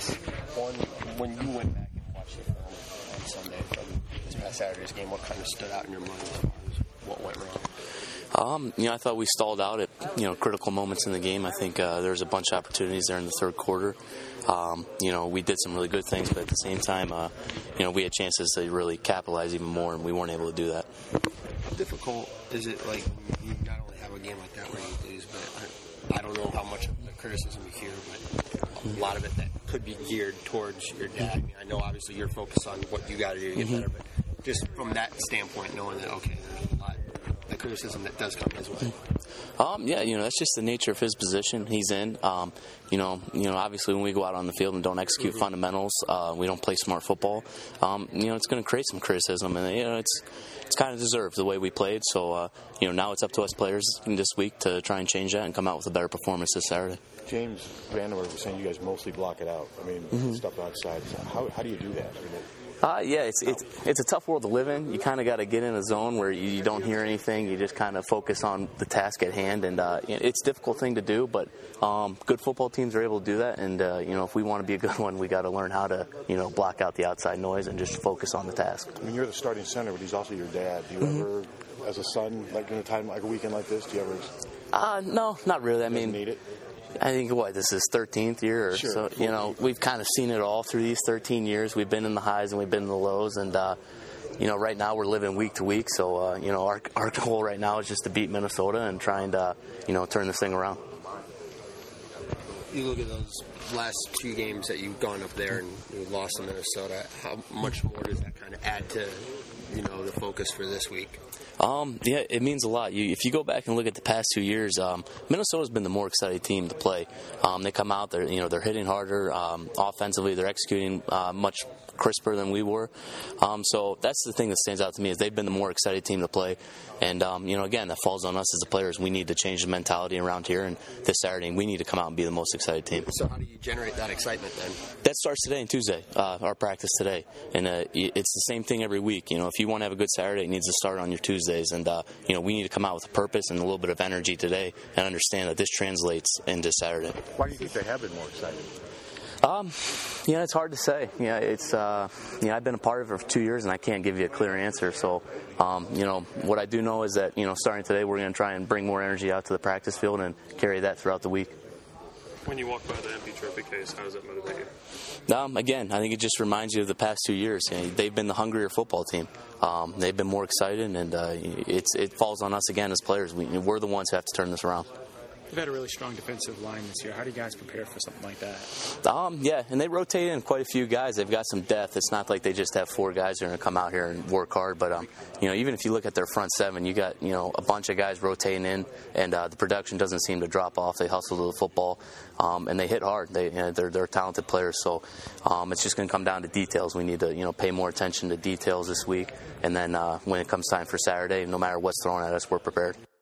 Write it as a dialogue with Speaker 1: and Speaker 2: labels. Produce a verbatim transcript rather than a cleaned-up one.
Speaker 1: guess, on when you went back and watched it on, on Sunday from this past Saturday's game, what kind of stood out in your mind as far as what went wrong?
Speaker 2: Um, you know, I thought we stalled out at, you know, critical moments in the game. I think uh, there was a bunch of opportunities there in the third quarter. Um, you know, we did some really good things, but at the same time, uh, you know, we had chances to really capitalize even more, and we weren't able to do that.
Speaker 1: How difficult is it, like, you not only have a game like that where you lose, but I, I don't know how much of the criticism you hear, but a lot of it that could be geared towards your dad. I mean, I know obviously you're focused on what you got to do to get
Speaker 2: mm-hmm.
Speaker 1: better, but just from that standpoint, knowing that, okay, there's a lot the criticism that does come his way.
Speaker 2: Um, yeah, you know, that's just the nature of his position he's in. Um, you know, you know, obviously when we go out on the field and don't execute mm-hmm. fundamentals, uh, we don't play smart football. Um, you know, it's going to create some criticism, and you know, it's it's kind of deserved the way we played. So, uh, you know, now it's up to us players this week to try and change that and come out with a better performance this Saturday.
Speaker 3: James Vanderwerf was saying you guys mostly block it out. I mean, mm-hmm. stuff outside. So how how do you do that? I mean, it,
Speaker 2: Uh, yeah, it's, it's it's a tough world to live in. You kind of got to get in a zone where you, you don't hear anything. You just kind of focus on the task at hand, and uh, it's a difficult thing to do. But um, good football teams are able to do that, and uh, you know, if we want to be a good one, we got to learn how to, you know, block out the outside noise and just focus on the task.
Speaker 3: I mean, you're the starting center, but he's also your dad. Do you mm-hmm. ever, as a son, like in a time like a weekend like this, do you ever?
Speaker 2: Uh, no, not really. I mean,
Speaker 3: need it.
Speaker 2: I think, what, this is thirteenth year, or
Speaker 3: sure.
Speaker 2: so, you know, we've kind of seen it all through these thirteen years. We've been in the highs and we've been in the lows, and, uh, you know, right now we're living week to week, so, uh, you know, our, our goal right now is just to beat Minnesota and try and, uh, you know, turn this thing around.
Speaker 1: You look at those last two games that you've gone up there and you lost to Minnesota, how much more does that kind of add to, you know, the focus for this week?
Speaker 2: Um, yeah, it means a lot. You, if you go back and look at the past two years, um, Minnesota's been the more exciting team to play. Um, they come out, they're you know they're hitting harder um, offensively. They're executing uh, much crisper than we were. Um, so that's the thing that stands out to me is they've been the more excited team to play. And um, you know, again, that falls on us as the players. We need to change the mentality around here. And this Saturday, we need to come out and be the most excited team.
Speaker 1: So how do you generate that excitement then?
Speaker 2: That starts today and Tuesday. Uh, our practice today, and uh, it's the same thing every week. You know, if you want to have a good Saturday, it needs to start on your Tuesday. And, uh, you know, we need to come out with a purpose and a little bit of energy today and understand that this translates into Saturday.
Speaker 3: Why do you think they have been more excited?
Speaker 2: Um, yeah, it's hard to say. Yeah, it's, uh, you know, I've been a part of it for two years and I can't give you a clear answer. So, um, you know, what I do know is that, you know, starting today, we're going to try and bring more energy out to the practice field and carry that throughout the week.
Speaker 4: When you walk by the empty trophy case, how does that motivate you?
Speaker 2: Um, again, I think it just reminds you of the past two years. You know, they've been the hungrier football team. Um, they've been more excited, and uh, it's, it falls on us again as players. We, we're the ones who have to turn this around.
Speaker 5: You've had a really strong defensive line this year. How do you guys prepare for something like that?
Speaker 2: Um, yeah, and they rotate in quite a few guys. They've got some depth. It's not like they just have four guys who are going to come out here and work hard. But, um, you know, even if you look at their front seven, you got, you know, a bunch of guys rotating in, and uh, the production doesn't seem to drop off. They hustle to the football, um, and they hit hard. They, you know, they're, they're talented players. So um, it's just going to come down to details. We need to, you know, pay more attention to details this week. And then uh, when it comes time for Saturday, no matter what's thrown at us, we're prepared.